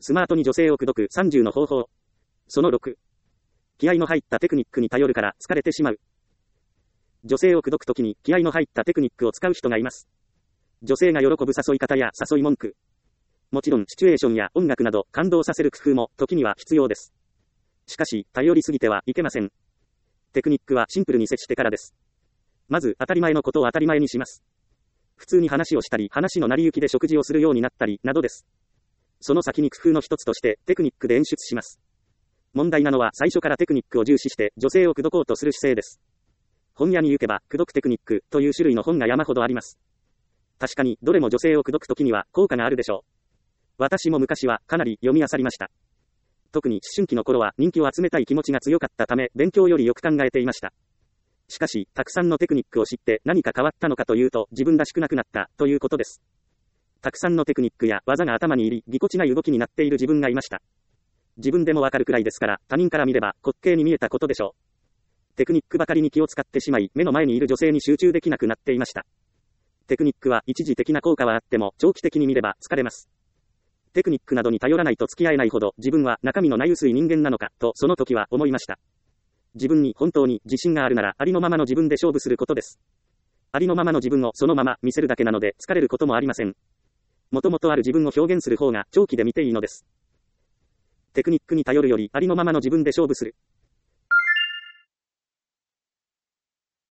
スマートに女性を口説く30の方法。その6。気合の入ったテクニックに頼るから疲れてしまう。女性を口説くときに気合の入ったテクニックを使う人がいます。女性が喜ぶ誘い方や誘い文句。もちろんシチュエーションや音楽など感動させる工夫も時には必要です。しかし、頼りすぎてはいけません。テクニックはシンプルに接してからです。まず当たり前のことを当たり前にします。普通に話をしたり、話の成り行きで食事をするようになったり、などです。その先に工夫の一つとしてテクニックで演出します。問題なのは最初からテクニックを重視して女性を口説こうとする姿勢です。本屋に行けば、口説くテクニックという種類の本が山ほどあります。確かに、どれも女性を口説くときには効果があるでしょう。私も昔はかなり読み漁りました。特に思春期の頃は人気を集めたい気持ちが強かったため、勉強よりよく考えていました。しかし、たくさんのテクニックを知って何か変わったのかというと、自分らしくなくなったということです。たくさんのテクニックや技が頭に入り、ぎこちない動きになっている自分がいました。自分でもわかるくらいですから、他人から見れば滑稽に見えたことでしょう。テクニックばかりに気を使ってしまい、目の前にいる女性に集中できなくなっていました。テクニックは一時的な効果はあっても、長期的に見れば疲れます。テクニックなどに頼らないと付き合えないほど、自分は中身のない薄い人間なのか、とその時は思いました。自分に本当に自信があるなら、ありのままの自分で勝負することです。ありのままの自分をそのまま見せるだけなので、疲れることもありません。もともとある自分を表現する方が長期で見ていいのです。テクニックに頼るより、ありのままの自分で勝負する。